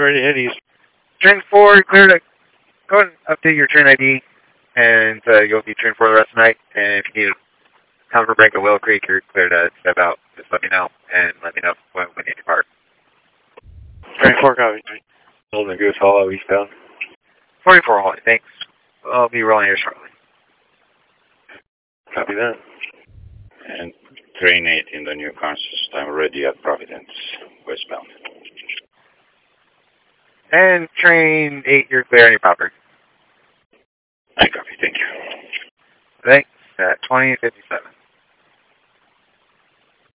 ready to head east. Train 4, clear to go ahead and update your train ID, and you'll be train 4 the rest of the night. And if you need a comfort break at Willow Creek, you're clear to step out. Just let me know, and let me know when we need to depart. Train 4, copy. Golden Goose Hollow, eastbound. 44 Holly, thanks. I'll be rolling here shortly. Copy that. And train 8 in the New Kansas, I'm ready at Providence, westbound. And train 8, you're clear on your proper. I copy, thank you. Thanks, at 2057.